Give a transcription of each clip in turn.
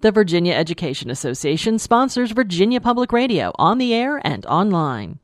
The Virginia Education Association sponsors Virginia Public Radio on the air and online.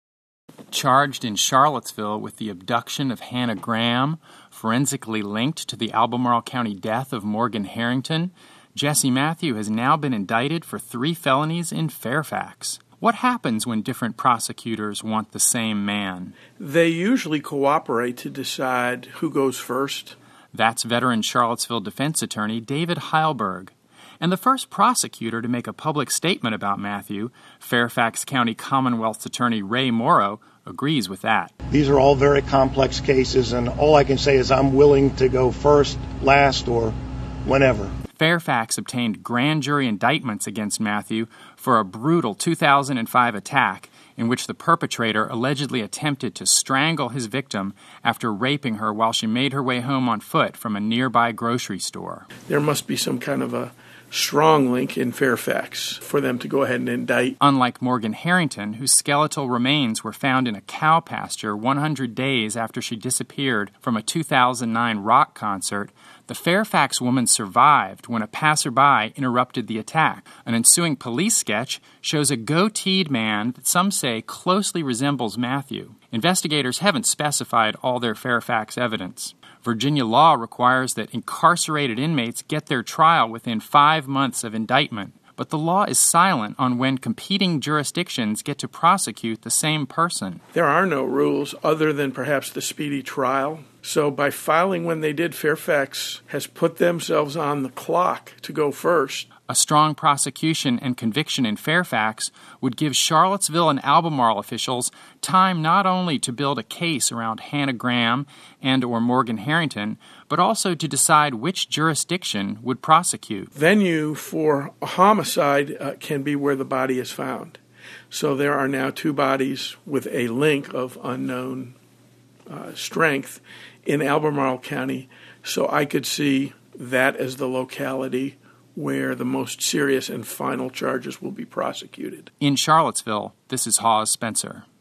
Charged in Charlottesville with the abduction of Hannah Graham, forensically linked to the Albemarle County death of Morgan Harrington, Jesse Matthew has now been indicted for 3 felonies in Fairfax. What happens when different prosecutors want the same man? They usually cooperate to decide who goes first. That's veteran Charlottesville defense attorney David Heilberg. And the first prosecutor to make a public statement about Matthew, Fairfax County Commonwealth's attorney Ray Morrow, agrees with that. These are all very complex cases, and all I can say is I'm willing to go first, last, or whenever. Fairfax obtained grand jury indictments against Matthew for a brutal 2005 attack in which the perpetrator allegedly attempted to strangle his victim after raping her while she made her way home on foot from a nearby grocery store. There must be some kind of a strong link in Fairfax for them to go ahead and indict. Unlike Morgan Harrington, whose skeletal remains were found in a cow pasture 100 days after she disappeared from a 2009 rock concert, the Fairfax woman survived when a passerby interrupted the attack. An ensuing police sketch shows a goateed man that some say closely resembles Matthew. Investigators haven't specified all their Fairfax evidence. Virginia law requires that incarcerated inmates get their trial within 5 months of indictment, but the law is silent on when competing jurisdictions get to prosecute the same person. There are no rules other than perhaps the speedy trial. So by filing when they did, Fairfax has put themselves on the clock to go first. A strong prosecution and conviction in Fairfax would give Charlottesville and Albemarle officials time not only to build a case around Hannah Graham and or Morgan Harrington, but also to decide which jurisdiction would prosecute. Venue for a homicide can be where the body is found. So there are now 2 bodies with a link of unknown strength in Albemarle County. So I could see that as the locality where the most serious and final charges will be prosecuted. In Charlottesville, this is Hawes Spencer.